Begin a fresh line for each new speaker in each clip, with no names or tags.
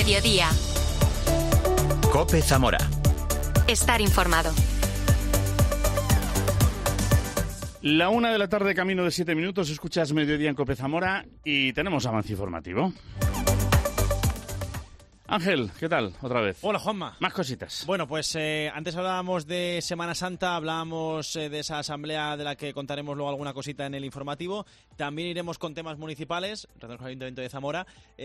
Mediodía.
COPE Zamora.
Estar informado.
La 1 de la tarde, camino de 7 minutos, escuchas Mediodía en COPE Zamora y tenemos avance informativo. Ángel, ¿qué tal? Otra vez.
Hola, Juanma.
Más cositas.
Bueno, pues antes hablábamos de Semana Santa, hablábamos de esa asamblea de la que contaremos luego alguna cosita en el informativo. También iremos con temas municipales, relacionados con el Ayuntamiento de Zamora,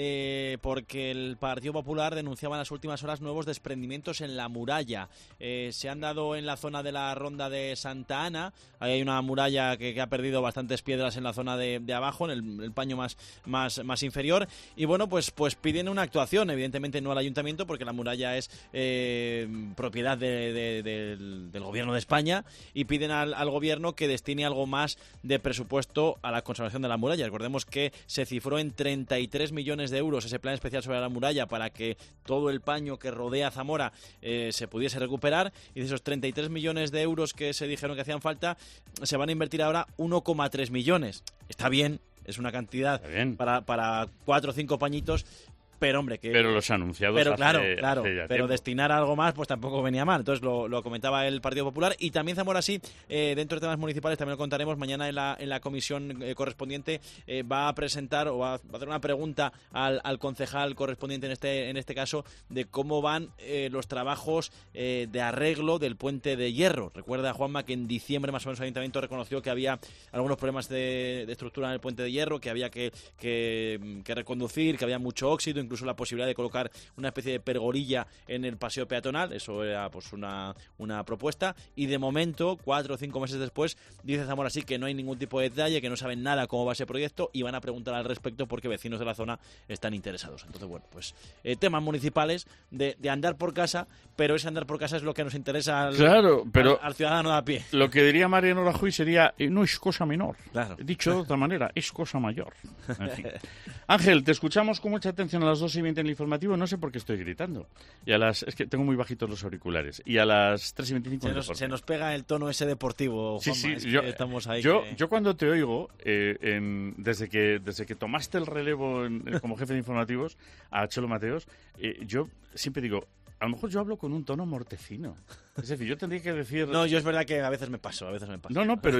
porque el Partido Popular denunciaba en las últimas horas nuevos desprendimientos en la muralla. Se han dado en la zona de la Ronda de Santa Ana. Ahí hay una muralla que ha perdido bastantes piedras en la zona de abajo, en el paño más inferior. Y bueno, pues piden una actuación, evidentemente no al ayuntamiento, porque la muralla es propiedad del gobierno de España, y piden al gobierno que destine algo más de presupuesto a la conservación de la muralla. Recordemos que se cifró en 33 millones de euros ese plan especial sobre la muralla para que todo el paño que rodea Zamora se pudiese recuperar, y de esos 33 millones de euros que se dijeron que hacían falta, se van a invertir ahora 1,3 millones. Está bien, es una cantidad para 4 o 5 pañitos, pero hombre, pero
los anunciados
claro,
hace
pero destinar algo más pues tampoco venía mal. Entonces lo comentaba el Partido Popular. Y también Zamora, sí, dentro de temas municipales, también lo contaremos mañana en la comisión correspondiente. Va a presentar o va a hacer una pregunta al concejal correspondiente en este caso, de cómo van los trabajos de arreglo del puente de hierro. Recuerda, Juanma, que en diciembre más o menos el Ayuntamiento reconoció que había algunos problemas de estructura en el puente de hierro, que había que reconducir, que había mucho óxido, incluso la posibilidad de colocar una especie de pergolilla en el paseo peatonal. Eso era pues una propuesta, y de momento, 4 o 5 meses después, dice Zamora sí que no hay ningún tipo de detalle, que no saben nada cómo va ese proyecto, y van a preguntar al respecto porque vecinos de la zona están interesados. Entonces, bueno, pues temas municipales de andar por casa, pero ese andar por casa es lo que nos interesa al ciudadano de a pie.
Lo que diría Mariano Rajoy sería, no es cosa menor.
Claro.
Dicho de otra manera, es cosa mayor. En fin. Ángel, te escuchamos con mucha atención a las 2:20 en el informativo, no sé por qué estoy gritando. Es que tengo muy bajitos los auriculares. Y a las 3:25
se nos pega el tono ese deportivo, Juanma.
Sí,
estamos ahí.
Yo cuando te oigo, desde que tomaste el relevo como jefe de informativos a Chelo Mateos, yo siempre digo, a lo mejor yo hablo con un tono mortecino. Es decir, yo tendría que decir...
No, yo es verdad que a veces me paso.
No, pero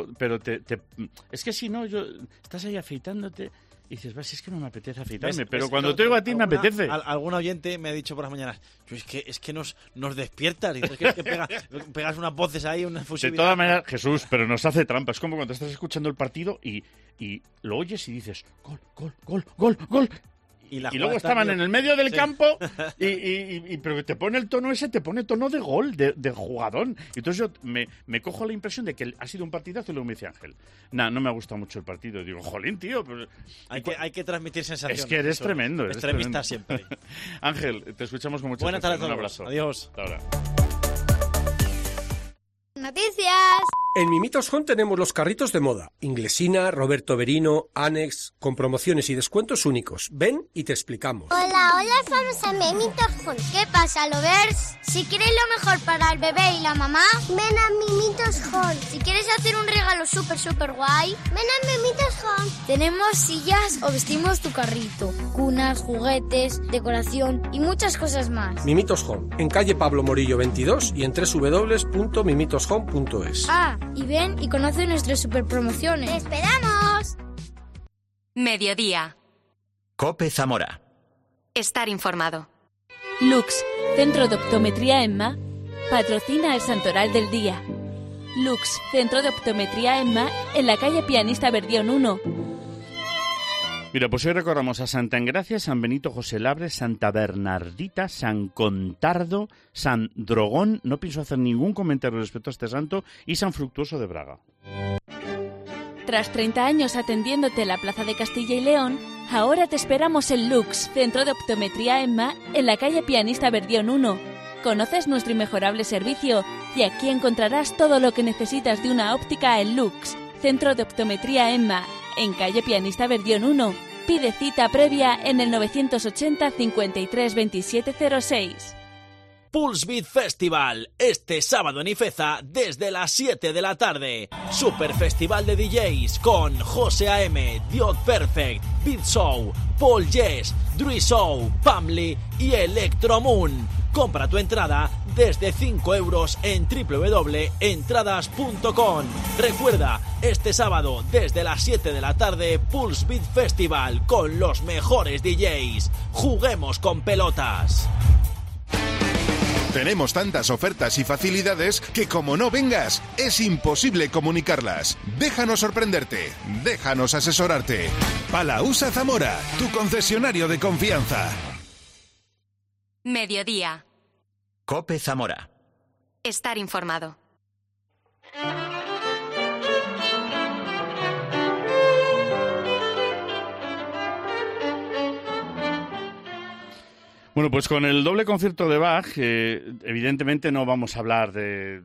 es que si no, estás ahí afeitándote y dices, si es que no me apetece afeitarme, pero cuando te oigo a ti me apetece.
Algún oyente me ha dicho por las mañanas, es que nos despiertas, y es que pegas unas voces ahí, una fusividad.
De todas maneras, Jesús, pero nos hace trampa. Es como cuando estás escuchando el partido y lo oyes y dices, gol, gol, gol, gol, gol. Y luego estaban en el medio del campo pero te pone el tono ese, te pone tono de gol, de jugadón. Y entonces yo me cojo la impresión de que ha sido un partidazo, y luego me dice Ángel, no me ha gustado mucho el partido. Digo, jolín, tío. Pero...
Hay que transmitir sensaciones.
Es que eres tremendo.
Extremista siempre.
Ángel, te escuchamos con mucha
Buenas tardes.
Un abrazo.
Adiós.
Hasta ahora.
Noticias.
En Mimitos Home tenemos los carritos de moda. Inglesina, Roberto Berino, Annex, con promociones y descuentos únicos. Ven y te explicamos.
Hola, vamos a Mimitos Home. ¿Qué pasa, lovers? Si quieres lo mejor para el bebé y la mamá, ven a Mimitos Home. Si quieres hacer un regalo súper guay, ven a Mimitos Home. Tenemos sillas o vestimos tu carrito, cunas, juguetes, decoración y muchas cosas más.
Mimitos Home, en calle Pablo Morillo 22 y en www.mimitoshome.es.
Y ven y conoce nuestras super promociones. ¡Te esperamos!
Mediodía.
COPE Zamora.
Estar informado.
Lux, Centro de Optometría EMMA, patrocina el Santoral del Día. Lux, Centro de Optometría EMMA, en la calle Pianista Verdión 1.
Mira, pues hoy recordamos a Santa Engracia, San Benito José Labre, Santa Bernardita, San Contardo, San Drogón, no pienso hacer ningún comentario respecto a este santo, y San Fructuoso de Braga.
Tras 30 años atendiéndote en la Plaza de Castilla y León, ahora te esperamos en Lux, Centro de Optometría EMMA, en la calle Pianista Verdión 1. Conoces nuestro inmejorable servicio y aquí encontrarás todo lo que necesitas de una óptica en Lux, Centro de Optometría EMMA, en calle Pianista Verdión 1. Pide cita previa en el 980 53 27 06.
Pulse Beat Festival, este sábado en Ifeza desde las 7 de la tarde. Super festival de DJs con José A.M., Diod Perfect, Beat Show, Paul Yes, Dre Show, Pamli y Electromoon. Compra tu entrada desde 5 € en www.entradas.com. Recuerda, este sábado desde las 7 de la tarde, Pulse Beat Festival con los mejores DJs. Juguemos con pelotas.
Tenemos tantas ofertas y facilidades que como no vengas, es imposible comunicarlas. Déjanos sorprenderte, déjanos asesorarte. Palausa Zamora, tu concesionario de confianza.
Mediodía.
COPE Zamora.
Estar informado.
Bueno, pues con el doble concierto de Bach, evidentemente no vamos a hablar de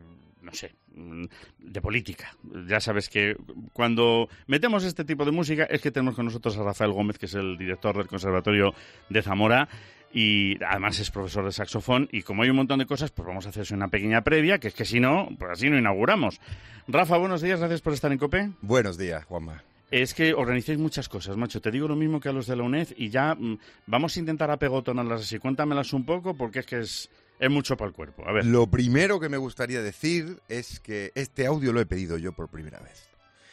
política. Ya sabes que cuando metemos este tipo de música es que tenemos con nosotros a Rafael Gómez, que es el director del Conservatorio de Zamora, y además es profesor de saxofón, y como hay un montón de cosas, pues vamos a hacerse una pequeña previa, que es que si no, pues así no inauguramos. Rafa, buenos días, gracias por estar en COPE.
Buenos días, Juanma.
Es que organizáis muchas cosas, macho. Te digo lo mismo que a los de la UNED y ya vamos a intentar apegotonarlas así. Cuéntamelas un poco porque es que es mucho para el cuerpo. A ver.
Lo primero que me gustaría decir es que este audio lo he pedido yo por primera vez.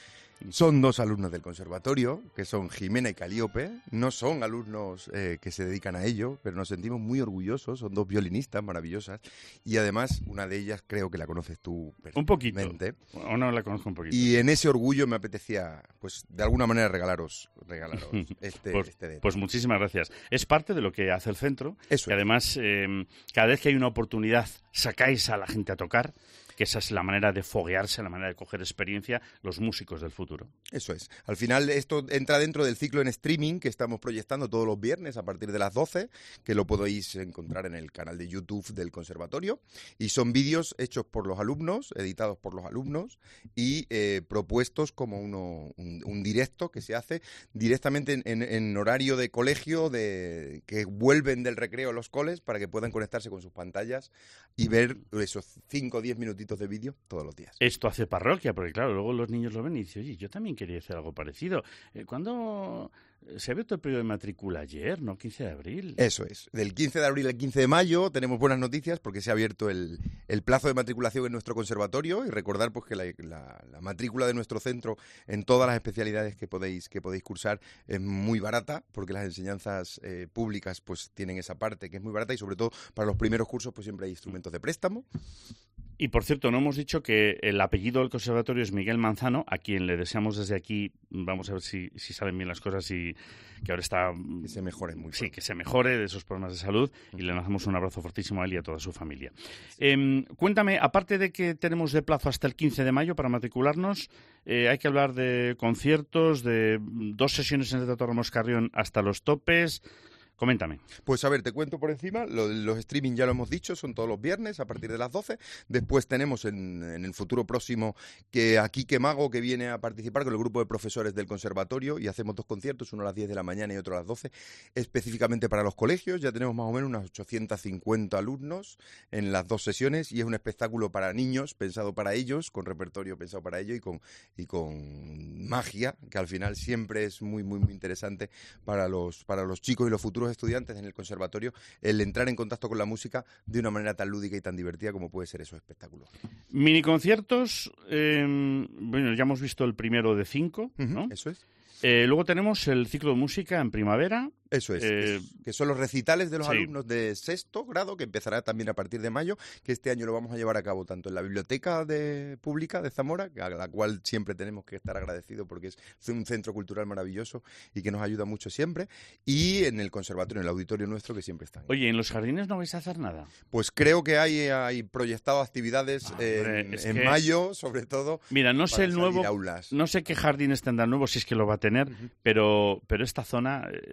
Son 2 alumnos del conservatorio, que son Jimena y Calíope. No son alumnos que se dedican a ello, pero nos sentimos muy orgullosos. Son 2 violinistas maravillosas. Y además, una de ellas creo que la conoces tú perfectamente.
Un poquito. O no la conozco un poquito.
Y en ese orgullo me apetecía, pues, de alguna manera regalaros este detalle.
Pues muchísimas gracias. Es parte de lo que hace el centro.
Eso
y además, cada vez que hay una oportunidad, sacáis a la gente a tocar, que esa es la manera de foguearse, la manera de coger experiencia, los músicos del futuro.
Eso es. Al final esto entra dentro del ciclo en streaming que estamos proyectando todos los viernes a partir de las 12, que lo podéis encontrar en el canal de YouTube del conservatorio, y son vídeos hechos por los alumnos, editados por los alumnos y propuestos como un directo que se hace directamente en horario de colegio, que vuelven del recreo a los coles para que puedan conectarse con sus pantallas y ver esos 5 o 10 minutitos de vídeo todos los días.
Esto hace parroquia, porque claro, luego los niños lo ven y dicen, oye, yo también quería hacer algo parecido. ¿Cuándo se ha abierto el periodo de matrícula? Ayer, ¿no? 15 de abril.
Eso es. Del 15 de abril al 15 de mayo tenemos buenas noticias porque se ha abierto el plazo de matriculación en nuestro conservatorio, y recordar pues que la matrícula de nuestro centro en todas las especialidades que podéis cursar es muy barata, porque las enseñanzas públicas pues tienen esa parte que es muy barata, y sobre todo para los primeros cursos pues siempre hay instrumentos de préstamo.
Y por cierto, no hemos dicho que el apellido del conservatorio es Miguel Manzano, a quien le deseamos desde aquí, vamos a ver si salen bien las cosas y que ahora está...
Que se mejore muy pronto.
Sí, que se mejore de esos problemas de salud, y le lanzamos un abrazo fortísimo a él y a toda su familia. Cuéntame, aparte de que tenemos de plazo hasta el 15 de mayo para matricularnos, hay que hablar de conciertos, de 2 sesiones en el Teatro Ramos Carrión hasta los topes. Coméntame.
Pues a ver, te cuento por encima. Los streaming ya lo hemos dicho, son todos los viernes a partir de las 12. Después tenemos en el futuro próximo a Quique Mago, que viene a participar con el grupo de profesores del conservatorio, y hacemos 2 conciertos, uno a las 10 de la mañana y otro a las 12, específicamente para los colegios. Ya tenemos más o menos unas 850 alumnos en las 2 sesiones, y es un espectáculo para niños, pensado para ellos, con repertorio pensado para ellos y con magia, que al final siempre es muy, muy, muy interesante para los chicos y los futuros estudiantes en el conservatorio, el entrar en contacto con la música de una manera tan lúdica y tan divertida como puede ser esos espectáculos.
Mini conciertos, bueno, ya hemos visto el primero de 5, ¿no?
Eso es.
Luego tenemos el ciclo de música en primavera.
Eso es, que son los recitales de los
sí.
alumnos de 6º grado, que empezará también a partir de mayo, que este año lo vamos a llevar a cabo tanto en la Biblioteca Pública de Zamora, a la cual siempre tenemos que estar agradecidos porque es un centro cultural maravilloso y que nos ayuda mucho siempre, y en el conservatorio, en el auditorio nuestro, que siempre están.
Oye, ¿en los jardines no vais a hacer nada?
Pues creo que hay proyectado actividades en mayo, sobre todo.
Mira, no sé el nuevo,
aulas.
No sé qué jardines tendrá nuevo, si es que lo va a tener, pero esta zona es que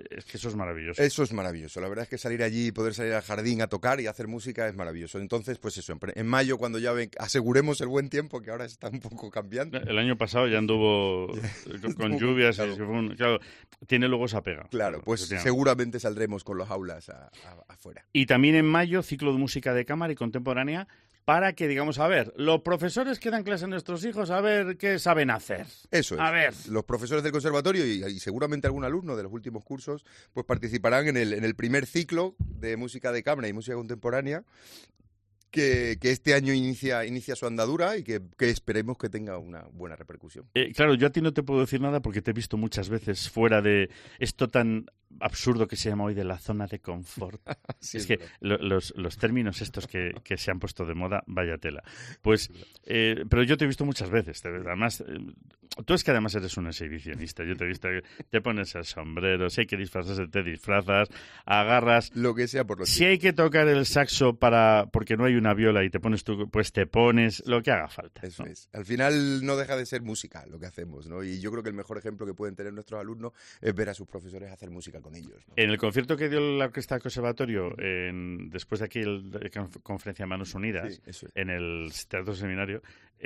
eso es maravilloso.
Eso es maravilloso. La verdad es que salir allí, poder salir al jardín a tocar y hacer música es maravilloso. Entonces, pues eso, en mayo, cuando ya aseguremos el buen tiempo, que ahora está un poco cambiando.
El año pasado ya anduvo con lluvias.
Claro.
Claro, tiene luego esa pega.
Claro, pues seguramente saldremos con los aulas afuera.
Y también en mayo, ciclo de música de cámara y contemporánea, para que, digamos, a ver, los profesores que dan clase a nuestros hijos, a ver qué saben hacer.
Eso es.
A ver.
Los profesores del conservatorio y seguramente algún alumno de los últimos cursos, pues participarán en el primer ciclo de música de cámara y música contemporánea, que este año inicia su andadura y que esperemos que tenga una buena repercusión.
Claro, yo a ti no te puedo decir nada porque te he visto muchas veces fuera de esto tan absurdo que se llama hoy de la zona de confort. Sí, es que los términos estos que se han puesto de moda, vaya tela. Pues, pero yo te he visto muchas veces. Además, tú es que además eres un exhibicionista. Yo te he visto que te pones el sombrero, si hay que disfrazarse, te disfrazas, agarras...
Lo que sea por lo
Si hay que tocar el saxo porque no hay una viola y te pones tú, pues te pones lo que haga falta.
Eso, ¿no? Es. Al final no deja de ser música lo que hacemos, ¿no? Y yo creo que el mejor ejemplo que pueden tener nuestros alumnos es ver a sus profesores hacer música con ellos, ¿no?
En el concierto que dio la Orquesta del Conservatorio, después de aquí la conferencia Manos Unidas, sí, en el Teatro Seminario,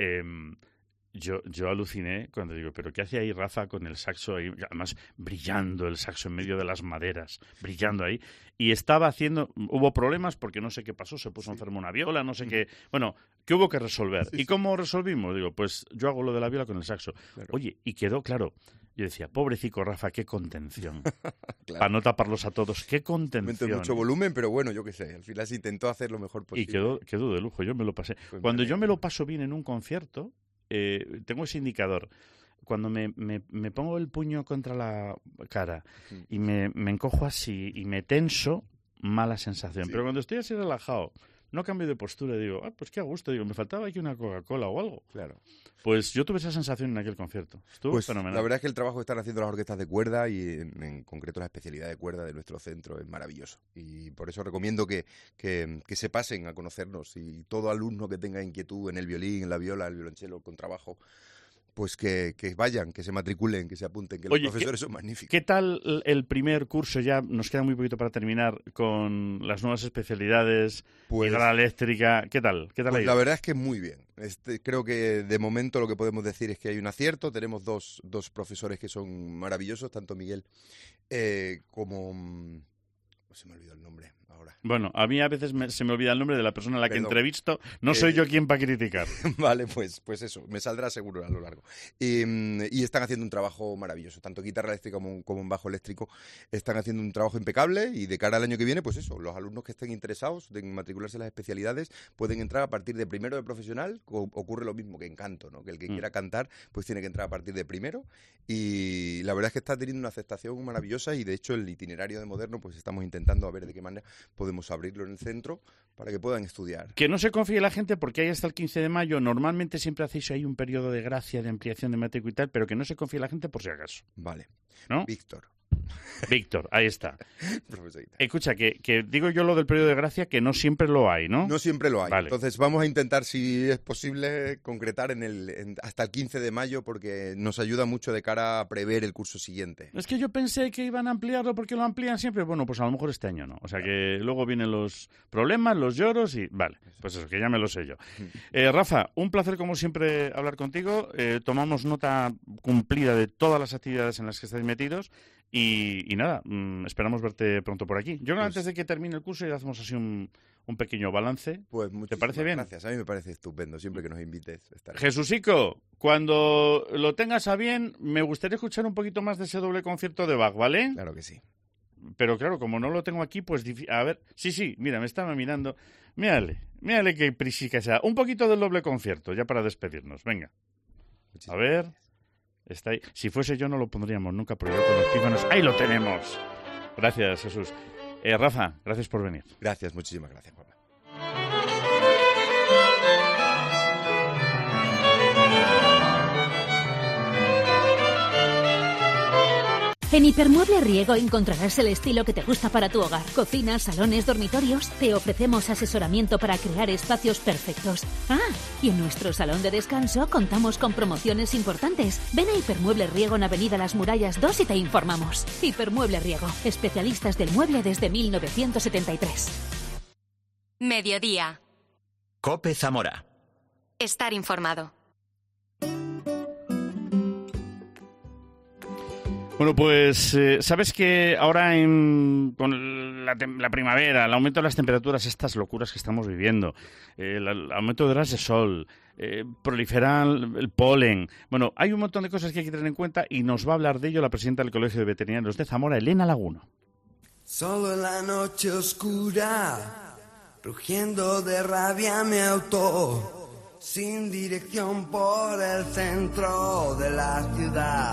yo aluciné cuando digo, ¿pero qué hacía ahí Rafa con el saxo ahí? Además, brillando el saxo en medio de las maderas, brillando ahí. Y hubo problemas porque no sé qué pasó, se puso enfermo una viola, no sé qué. Bueno, ¿qué hubo que resolver? ¿Y cómo resolvimos? Digo, pues yo hago lo de la viola con el saxo. Claro. Oye, y quedó claro. Yo decía, pobrecico Rafa, qué contención. Claro. Para no taparlos a todos, qué contención.
Mucho volumen, pero bueno, yo qué sé, al final se intentó hacer lo mejor posible.
Y quedó de lujo, yo me lo pasé. Pues cuando yo me lo paso bien en un concierto, tengo ese indicador. Cuando me pongo el puño contra la cara y me encojo así y me tenso, mala sensación. Sí. Pero cuando estoy así relajado, no cambio de postura, digo, pues qué a gusto, digo, me faltaba aquí una Coca-Cola o algo.
Claro.
Pues yo tuve esa sensación en aquel concierto. Estuvo
pues
fenomenal.
La verdad es que el trabajo que están haciendo las orquestas de cuerda y en concreto la especialidad de cuerda de nuestro centro es maravilloso. Y por eso recomiendo que se pasen a conocernos, y todo alumno que tenga inquietud en el violín, en la viola, el violonchelo, el contrabajo, pues que vayan, que se matriculen, que se apunten, que los profesores son magníficos.
¿Qué tal el primer curso? Ya nos queda muy poquito para terminar con las nuevas especialidades, guitarra eléctrica. ¿Qué tal?
Pues la verdad es que muy bien. Creo que de momento lo que podemos decir es que hay un acierto. Tenemos dos profesores que son maravillosos, tanto Miguel como... Se me olvidó el nombre ahora.
Bueno, a mí a veces se me olvida el nombre de la persona a la que entrevisto. No soy yo quien para criticar.
Vale, pues eso, me saldrá seguro a lo largo. Y están haciendo un trabajo maravilloso, tanto en guitarra eléctrica como en bajo eléctrico. Están haciendo un trabajo impecable y de cara al año que viene, pues eso, los alumnos que estén interesados en matricularse en las especialidades pueden entrar a partir de primero de profesional. Ocurre lo mismo que en canto, ¿no? Que el que quiera cantar, pues tiene que entrar a partir de primero. Y la verdad es que está teniendo una aceptación maravillosa, y de hecho el itinerario de Moderno, pues estamos intentando a ver de qué manera podemos abrirlo en el centro para que puedan estudiar.
Que no se confíe la gente, porque hay hasta el 15 de mayo. Normalmente siempre hacéis ahí un periodo de gracia, de ampliación de matrícula y tal, pero que no se confíe la gente por si acaso.
Vale.
¿No? Víctor, ahí está.
Profesorita.
Escucha, que digo yo lo del periodo de gracia, que no siempre lo hay, ¿no?
No siempre lo hay.
Vale.
Entonces vamos a intentar, si es posible, concretar hasta el 15 de mayo, porque nos ayuda mucho de cara a prever el curso siguiente.
Es que yo pensé que iban a ampliarlo porque lo amplían siempre. Bueno, pues a lo mejor este año no. O sea, que luego vienen los problemas, los lloros y... Vale, pues eso, que ya me lo sé yo. Rafa, un placer como siempre hablar contigo. Tomamos nota cumplida de todas las actividades en las que estáis metidos. Y nada, esperamos verte pronto por aquí. Yo creo que antes de que termine el curso ya hacemos así un pequeño balance.
Pues
¿te parece bien?
Gracias, a mí me parece estupendo, siempre que nos invites.
Jesusico, cuando lo tengas a bien, me gustaría escuchar un poquito más de ese doble concierto de Bach, ¿vale?
Claro que sí.
Pero claro, como no lo tengo aquí, pues a ver, sí, mira, me estaba mirando. Mírale qué prisica sea. Un poquito del doble concierto, ya para despedirnos, venga. A ver... Está ahí. Si fuese yo no lo pondríamos nunca, pero yo con los pífanos... ¡Ahí lo tenemos! Gracias, Jesús. Rafa, gracias por venir.
Gracias, muchísimas gracias, Juan.
En Hipermueble Riego encontrarás el estilo que te gusta para tu hogar. Cocinas, salones, dormitorios. Te ofrecemos asesoramiento para crear espacios perfectos. Y en nuestro salón de descanso contamos con promociones importantes. Ven a Hipermueble Riego en Avenida Las Murallas 2 y te informamos. Hipermueble Riego, especialistas del mueble desde 1973.
Mediodía.
COPE Zamora.
Estar informado.
Bueno, pues sabes que ahora con la primavera, el aumento de las temperaturas, estas locuras que estamos viviendo, el aumento de horas de sol, prolifera el polen. Bueno, hay un montón de cosas que hay que tener en cuenta y nos va a hablar de ello la presidenta del Colegio de Veterinarios de Zamora, Elena Laguno.
Solo en la noche oscura, rugiendo de rabia me auto, sin dirección por el centro de la ciudad.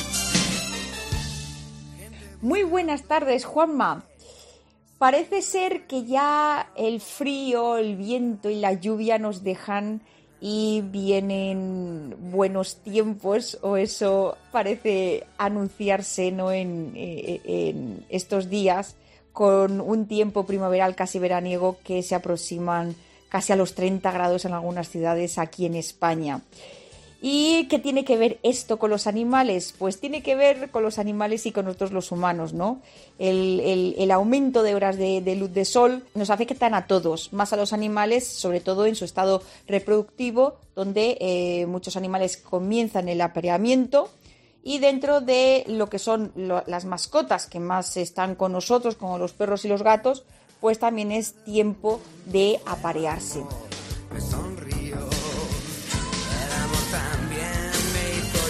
Muy buenas tardes, Juanma. Parece ser que ya el frío, el viento y la lluvia nos dejan y vienen buenos tiempos, o eso parece anunciarse, ¿no?, en estos días, con un tiempo primaveral casi veraniego que se aproximan casi a los 30 grados en algunas ciudades aquí en España. ¿Y qué tiene que ver esto con los animales? Pues tiene que ver con los animales y con nosotros los humanos, ¿no? El aumento de horas de luz de sol nos afectan a todos, más a los animales, sobre todo en su estado reproductivo, donde muchos animales comienzan el apareamiento, y dentro de lo que son las mascotas que más están con nosotros, como los perros y los gatos, pues también es tiempo de aparearse.
Me sonrío. El amor también me hizo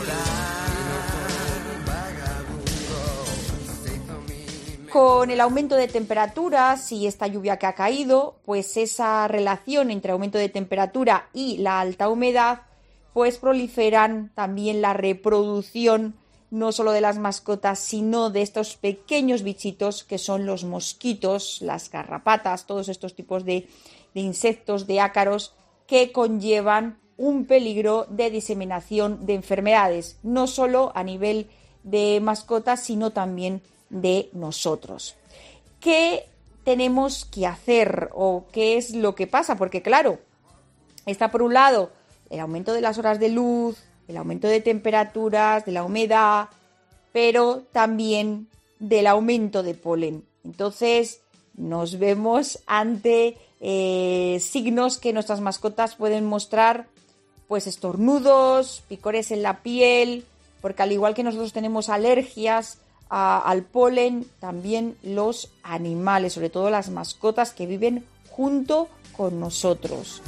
llorar.
Con el aumento de temperaturas y esta lluvia que ha caído, pues esa relación entre aumento de temperatura y la alta humedad, pues proliferan también la reproducción no solo de las mascotas, sino de estos pequeños bichitos que son los mosquitos, las garrapatas, todos estos tipos de insectos, de ácaros, que conllevan un peligro de diseminación de enfermedades, no solo a nivel de mascotas, sino también de nosotros. ¿Qué tenemos que hacer o qué es lo que pasa? Porque claro, está por un lado el aumento de las horas de luz, el aumento de temperaturas, de la humedad, pero también del aumento de polen. Entonces nos vemos ante signos que nuestras mascotas pueden mostrar, pues estornudos, picores en la piel, porque al igual que nosotros tenemos alergias al polen, también los animales, sobre todo las mascotas que viven junto con nosotros.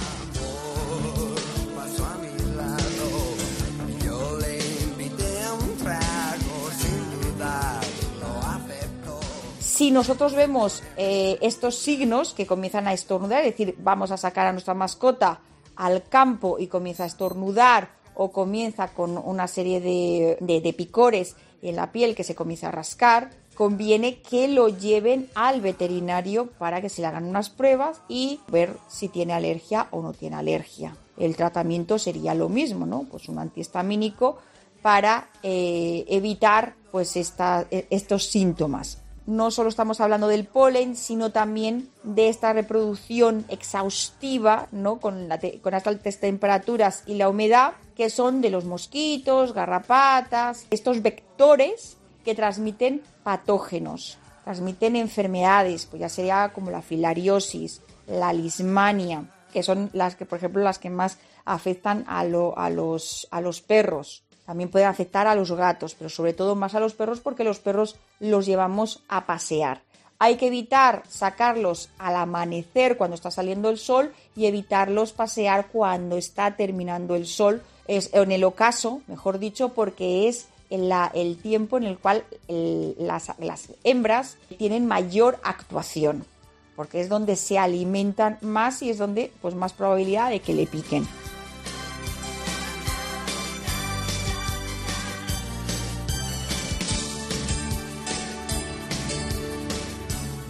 Si nosotros vemos estos signos que comienzan a estornudar, es decir, vamos a sacar a nuestra mascota al campo y comienza a estornudar o comienza con una serie de picores en la piel que se comienza a rascar, conviene que lo lleven al veterinario para que se le hagan unas pruebas y ver si tiene alergia o no tiene alergia. El tratamiento sería lo mismo, ¿no? Pues un antihistamínico para evitar pues estos síntomas. No solo estamos hablando del polen, sino también de esta reproducción exhaustiva, ¿no?, con las altas temperaturas y la humedad, que son de los mosquitos, garrapatas, estos vectores que transmiten patógenos, transmiten enfermedades, pues ya sería como la filariosis, la lismania, que son las que, por ejemplo, las que más afectan a los perros. También pueden afectar a los gatos, pero sobre todo más a los perros porque los perros los llevamos a pasear. Hay que evitar sacarlos al amanecer cuando está saliendo el sol y evitarlos pasear cuando está terminando el sol, en el ocaso, mejor dicho, porque es el tiempo en el cual las hembras tienen mayor actuación, porque es donde se alimentan más y es donde pues más probabilidad de que le piquen.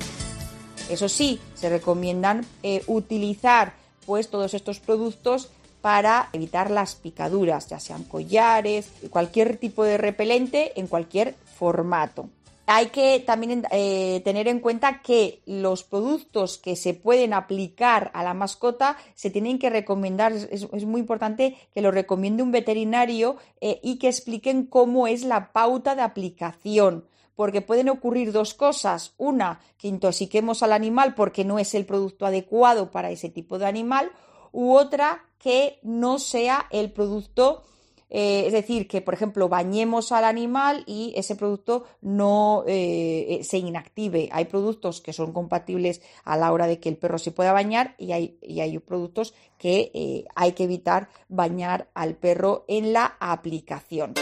Eso sí, se recomiendan utilizar pues todos estos productos para evitar las picaduras, ya sean collares, cualquier tipo de repelente en cualquier formato. Hay que también tener en cuenta que los productos que se pueden aplicar a la mascota se tienen que recomendar, es muy importante que lo recomiende un veterinario y que expliquen cómo es la pauta de aplicación, porque pueden ocurrir dos cosas: una, que intoxiquemos al animal porque no es el producto adecuado para ese tipo de animal, u otra, que no sea el producto. Es decir, que por ejemplo bañemos al animal y ese producto no se inactive. Hay productos que son compatibles a la hora de que el perro se pueda bañar y hay productos que hay que evitar bañar al perro en la aplicación.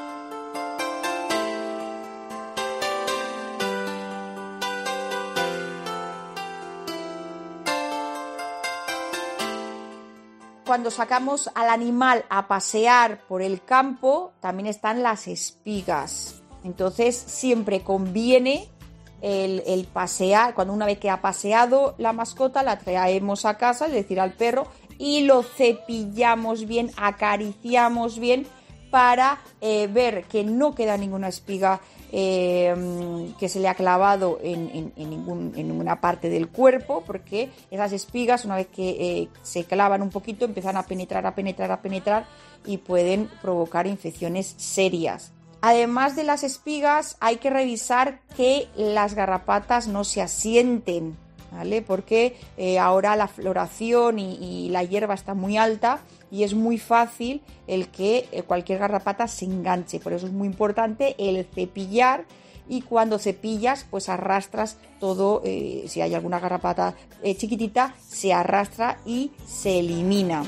Cuando sacamos al animal a pasear por el campo, también están las espigas. Entonces, siempre conviene el pasear. Cuando una vez que ha paseado la mascota, la traemos a casa, es decir, al perro, y lo cepillamos bien, acariciamos bien, para ver que no queda ninguna espiga que se le ha clavado en ninguna parte del cuerpo, porque esas espigas, una vez que se clavan un poquito, empiezan a penetrar y pueden provocar infecciones serias. Además de las espigas, hay que revisar que las garrapatas no se asienten, ¿vale? Porque ahora la floración y la hierba está muy alta y es muy fácil el que cualquier garrapata se enganche. Por eso es muy importante el cepillar, y cuando cepillas pues arrastras todo, si hay alguna garrapata chiquitita, se arrastra y se elimina.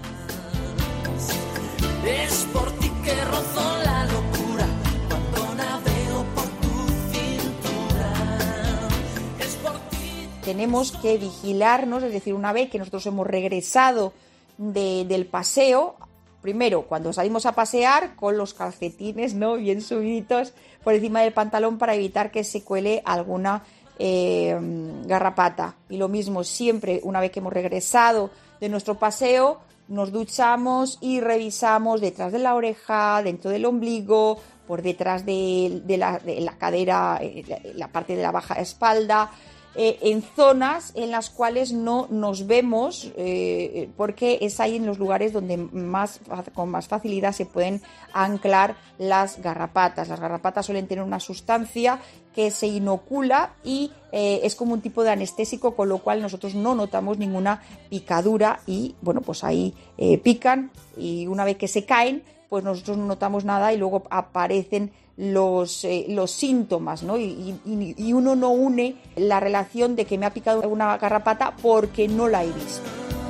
Es por ti que rozo la locura cuando navego por tu cintura. Es por ti.
Tenemos que vigilarnos, es decir, una vez que nosotros hemos regresado del paseo, primero, cuando salimos a pasear, con los calcetines, ¿no?, bien subiditos por encima del pantalón para evitar que se cuele alguna garrapata. Y lo mismo, siempre, una vez que hemos regresado de nuestro paseo, nos duchamos y revisamos detrás de la oreja, dentro del ombligo, por detrás de la cadera, la parte de la baja espalda, en zonas en las cuales no nos vemos, porque es ahí en los lugares donde con más facilidad se pueden anclar las garrapatas. Las garrapatas suelen tener una sustancia que se inocula y es como un tipo de anestésico, con lo cual nosotros no notamos ninguna picadura y bueno, pues ahí pican, y una vez que se caen, pues nosotros no notamos nada y luego aparecen los síntomas, ¿no? Y uno no une la relación de que me ha picado una garrapata porque no la he visto.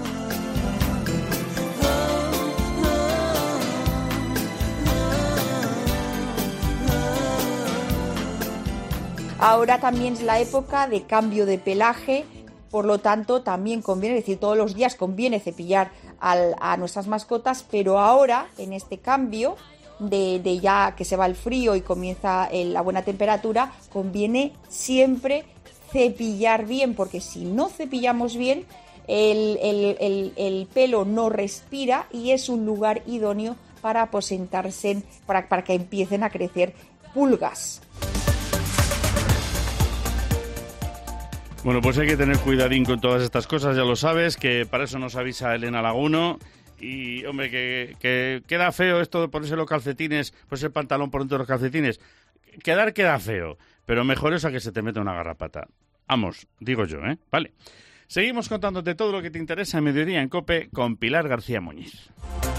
Ahora también es la época de cambio de pelaje, por lo tanto también conviene, es decir, todos los días conviene cepillar a nuestras mascotas, pero ahora en este cambio de ya que se va el frío y comienza la buena temperatura, conviene siempre cepillar bien, porque si no cepillamos bien, el pelo no respira y es un lugar idóneo para aposentarse, para que empiecen a crecer pulgas.
Bueno, pues hay que tener cuidadín con todas estas cosas, ya lo sabes, que para eso nos avisa Elena Laguno. Y, hombre, que queda feo esto de ponerse los calcetines, ponerse el pantalón por dentro de los calcetines. Queda feo, pero mejor es a que se te meta una garrapata. Vamos, digo yo, ¿eh? Vale. Seguimos contándote todo lo que te interesa en Mediodía en COPE con Pilar García Muñiz.